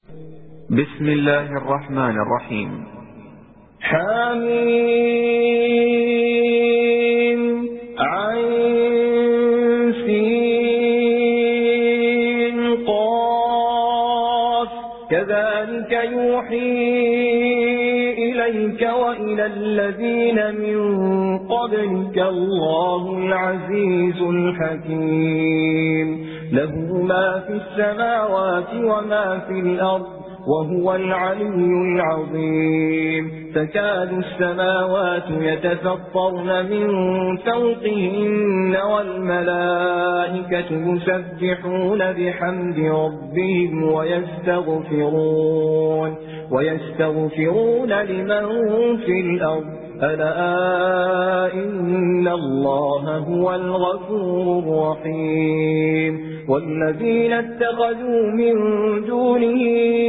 بسم الله الرحمن الرحيم. حميم عين سين قاف كذلك يوحي إليك وإلى الذين من قبلك الله العزيز الحكيم له ما في السماوات وما في الأرض وهو العلي العظيم تكاد السماوات يتفطرن من فوقهن والملائكة يسبحون بحمد ربهم ويستغفرون لمن في الأرض ألا إن الله هو الغفور الرحيم والذين اتخذوا من دونه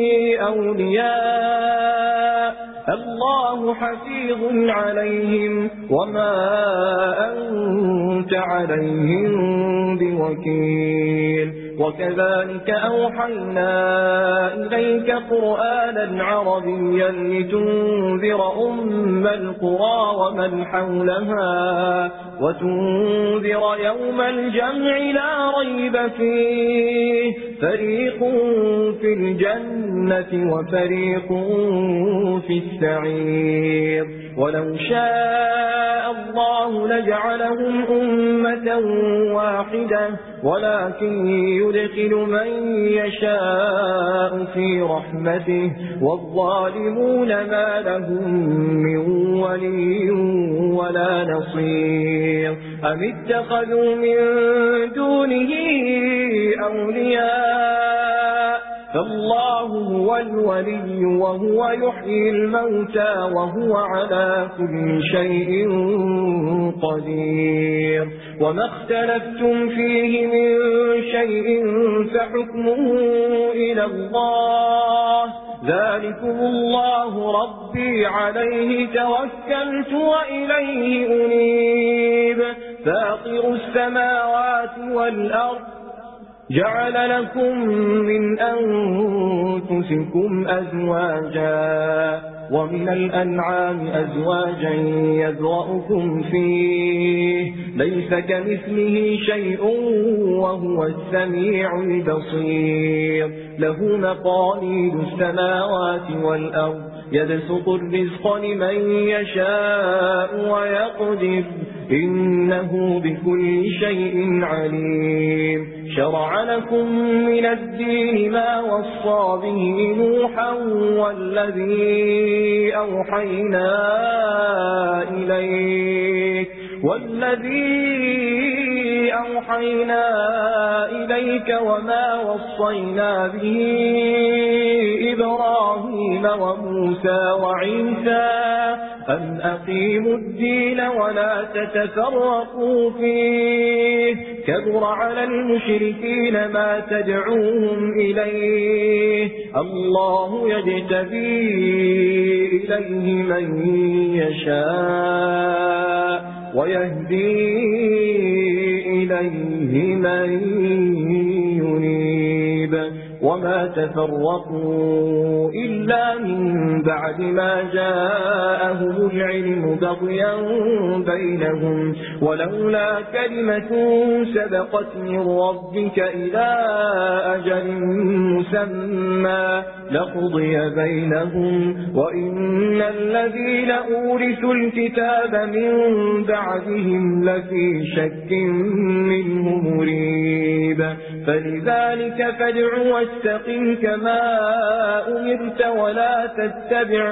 أولياء الله حفيظ عليهم وما أنت عليهم بوكيل وكذلك أوحينا إليك قرآنا عربيا لتنذر أم القرى ومن حولها وتنذر يوم الجمع لا ريب فيه فريق في الجنة وفريق في السعير ولو شاء الله لجعلهم أمة واحدة ولكن يدخل من يشاء في رحمته والظالمون ما لهم من ولي ولا نصير أم اتخذوا من دونه أولياء فالله هو الولي وهو يحيي الموتى وهو على كل شيء قدير وما اختلفتم فيه من شيء فحكمه إلى الله ذلكم الله ربي عليه توكلت وإليه أنيب فاطر السماوات والأرض جعل لكم من أنفسكم أزواجا ومن الأنعام أزواجا يذرأكم فيه ليس كمثله شيء وهو السميع البصير له مقاليد السماوات والأرض يبسط الرزق لمن يشاء ويقدر إنه بكل شيء عليم شرع لكم من الدين ما وصى به نوحا والذي أوحينا إليك وما وصينا به إبراهيم وموسى وعيسى أن أقيموا الدين ولا تتفرقوا فيه كبر على المشركين ما تدعوهم إليه الله يجتبي إليه من يشاء ويهدي إليه من ينيب وما تفرقوا إلا من بعد ما جاءهم العلم بغيا بينهم ولولا كلمة سبقت من ربك إلى أجل مسمى لقضي بينهم وإن الذين أورثوا الكتاب من بعدهم لفي شك منه مريب فلذلك فادع واستقم كما أمرت ولا تتبع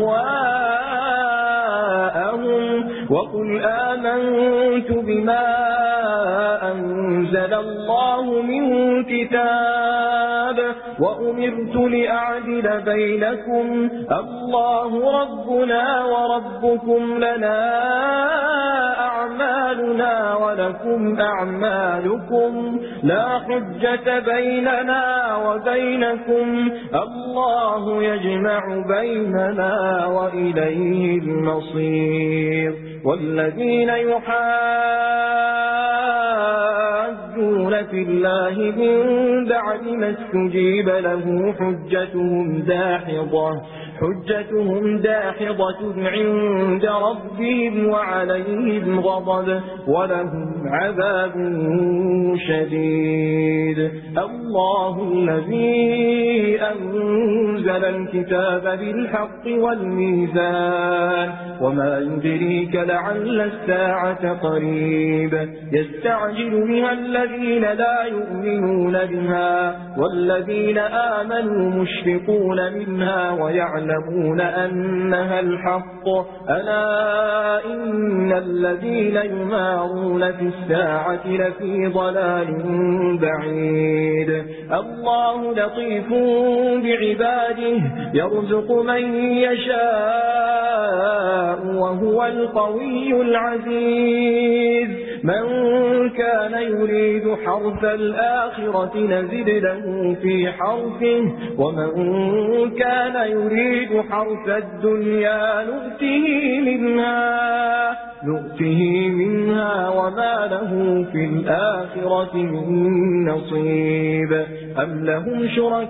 أهواءهم وقل آمنت بما أنزل الله من كتاب وأمرت لأعدل بينكم الله ربنا وربكم لنا أعمالنا ولكم أعمالكم لا حجة بيننا وبينكم الله يجمع بيننا وإليه المصير والذين يحاجون يجادلون في الله من بعد ما استجيب له حجتهم داحضة عند ربهم وعليهم غضب ولهم عذاب شديد. الله الذي أنزل الكتاب بالحق والميزان وما يدريك لعل الساعة قريب يستعجل بها الذين لا يؤمنون بها والذين آمنوا مشفقون منها ويعلمون أنها الحق ألا إن الذين يمارون في الساعة لفي ضلال بعيد. الله لطيف بعباده يرزق من يشاء وهو القوي العزيز. من كان يريد حرث الآخرة نزد له في حرثه ومن كان يريد حرث الدنيا نؤته منها وما له في الآخرة من نصيب. أم لهم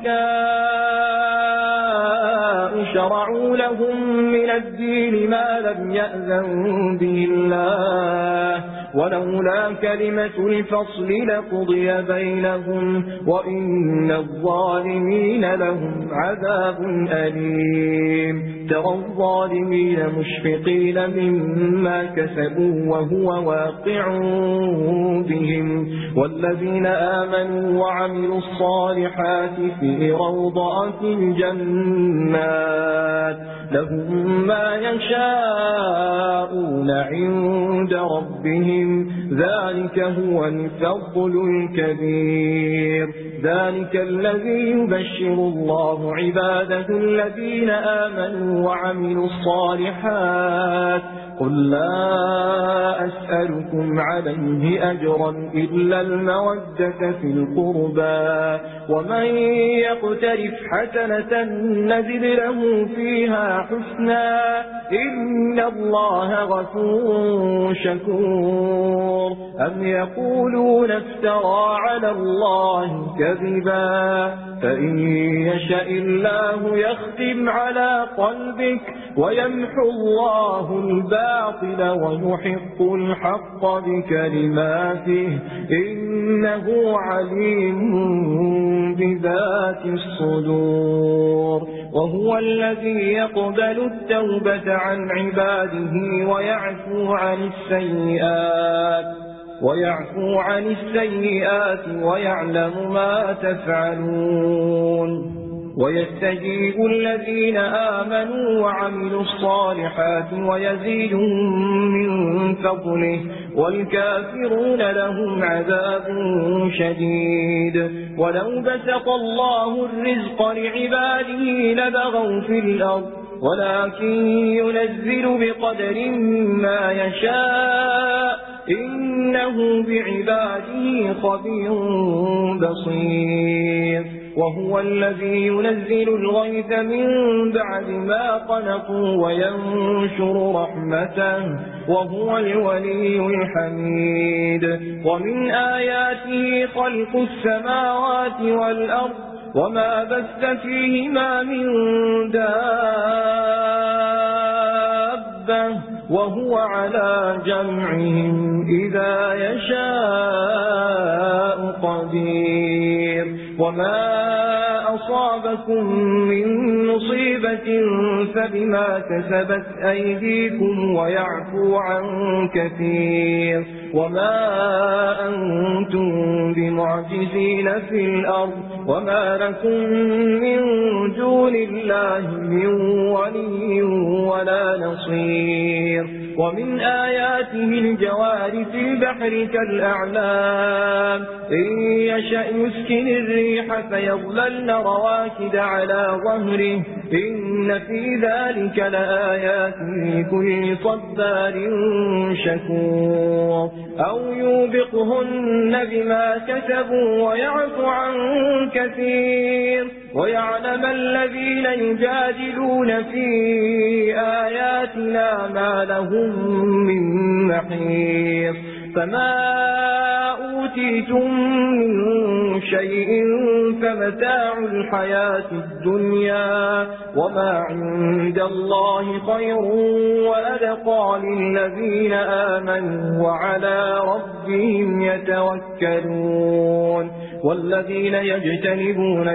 شركاء شرعوا لهم من الدين ما لم يأذن به الله ولولا كلمة الفصل لقضي بينهم وإن الظالمين لهم عذاب أليم. ترى الظالمين مشفقين مما كسبوا وهو واقع بهم والذين آمنوا وعملوا الصالحات في روضات الجنات لهم ما يشاءون عند ربهم ذلك هو الفضل الكبير. ذلك الذي يبشر الله عباده الذين آمنوا وعملوا الصالحات قل لا أسألكم عليه أجرا إلا المودة في القربى ومن يقترف حسنة نزد له فيها حسنا إن الله غفور شكور. أم يقولون افترى على الله كذبا فإن يشاء الله يختم على قلبك ويمحو الله الباطل ويحق الحق بكلماته إنه عليم بذات الصدور. وهو الذي يقبل التوبة عن عباده ويعفو عن السيئات ويعلم ما تفعلون. ويستجيب الذين آمنوا وعملوا الصالحات ويزيدهم من فضله والكافرون لهم عذاب شديد. ولو بسط الله الرزق لعباده لبغوا في الأرض ولكن ينزل بقدر ما يشاء إنه بعباده خبير بصير. وهو الذي ينزل الغيث من بعد ما قنطوا وينشر رحمته وهو الولي الحميد. ومن آياته خلق السماوات والأرض وما بث فيهما من دابة وهو على جمعهم إذا يشاء قدير. وما أصابكم من مصيبة فبما كسبت أيديكم ويعفو عن كثير. وما أنتم بمعجزين في الأرض وما لكم من دون الله من ولي ولا نصير. ومن آياته الجوار في البحر كالأعلام إن يشأ يسكن الريح فيظللن رواكد على ظهره إن في ذلك لآيات لكل صبار شكور. أو يوبقهن بما كسبوا ويعفو عن كثير ويعلم الذين يجادلون في آياتنا ما لهم من محيص. فما أوتيتم من شيء فمتاع الحياة الدنيا وما عند الله خير وأبقى للذين آمنوا وعلى ربهم يتوكلون والذين يجتنبون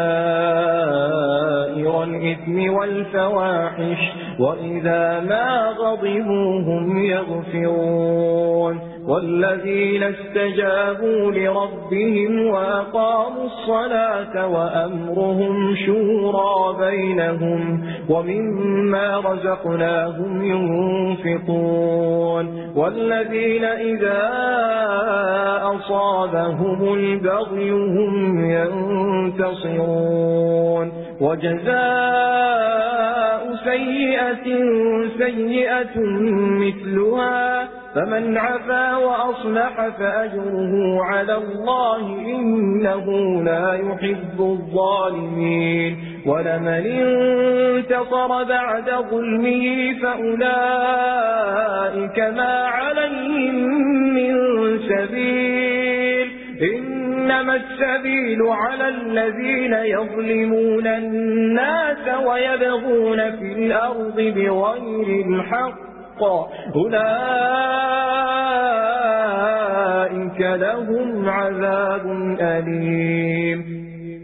كبائر الإثم والفواحش وإذا ما غضبوا هم يغفرون والذين استجابوا لربهم وأقاموا الصلاة وأمرهم شورى بينهم ومما رزقناهم ينفقون والذين إذا أصابهم البغي هم ينتصرون وجزاء سيئة مثلها فمن عفا وأصلح فأجره على الله إنه لا يحب الظالمين ولمن انتصر بعد ظلمه فأولئك ما عليهم من سبيل إنما السبيل على الذين يظلمون الناس ويبغون في الأرض بغير الحق أولئك لهم عذاب أليم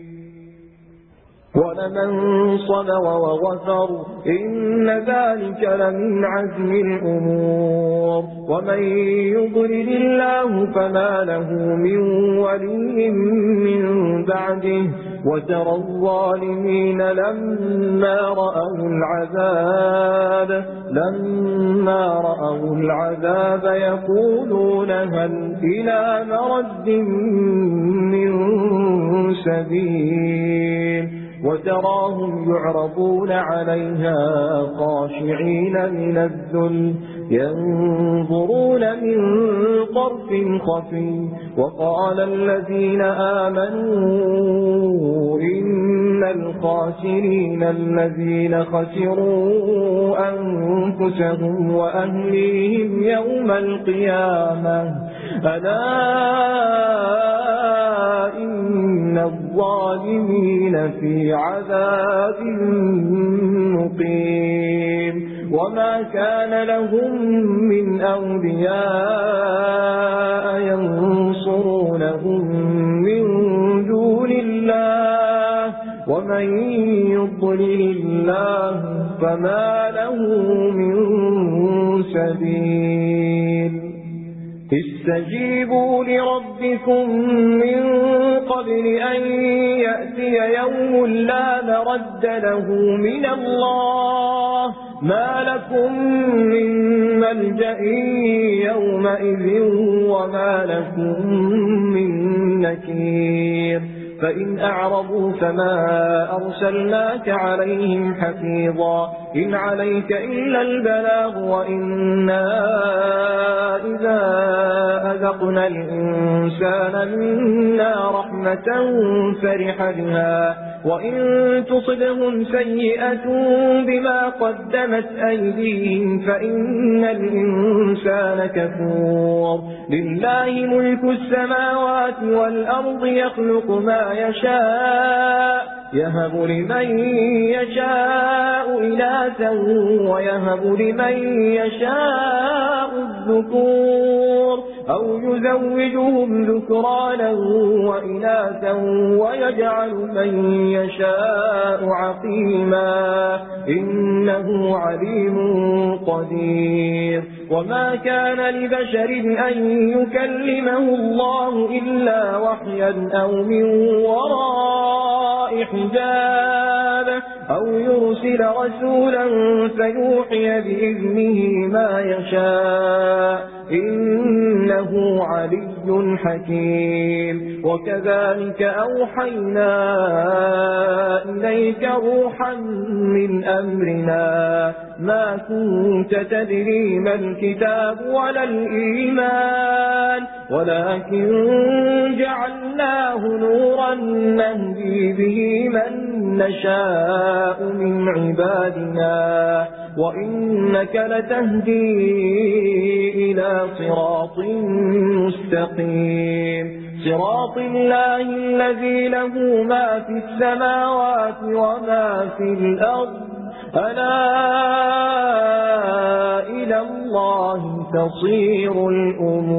ولمن صبر وغفر إن ذلك لمن عزم الأمور ومن يضلل الله فما له من ولي من بعده وترى الظالمين لما رأوا العذاب يقولون هل إلى مرد من سبيل وتراهم يعرضون عليها خاشعين من الذل ينظرون من طرف خفي وقال الذين آمنوا إن الخاسرين الذين خسروا أنفسهم وأهليهم يوم القيامة ألا إن الظالمين في عذاب مقيم وما كان لهم من أولياء ينصرونهم من دون الله ومن يضلل الله فما له من سبيل استجيبوا لربكم من قبل أن يأتي يوم لا مرد له من الله ما لكم من ملجأ يومئذ وما لكم من نكير فإن أعرضوا فما أرسلناك عليهم حفيظا إن عليك إلا البلاغ وإنا إذا أذقنا الإنسان منا رحمة فرح بها وإن تصبهم سيئة بما قدمت أيديهم فإن الإنسان كفور لله ملك السماوات والأرض يخلق ما يشاء يهب لمن يشاء إناثا ويهب لمن يشاء الذكور أو يزوجهم ذكرانا وإناثا ويجعل من يشاء عقيما إنه عليم قدير وما كان لبشر أن يكلمه الله إلا وحيا أو من وراء حجاب أو يرسل رسولا فيوحي بإذنه ما يشاء إنه علي حكيم وكذلك أوحينا إليك روحا من أمرنا ما كنت تدري ما الكتاب ولا الإيمان ولكن جعلناه نورا نهدي به من نشاء من عبادنا وإنك لتهدي إلى صراط مستقيم صراط الله الذي له ما في السماوات وما في الأرض ألا إلى الله تصير الأمور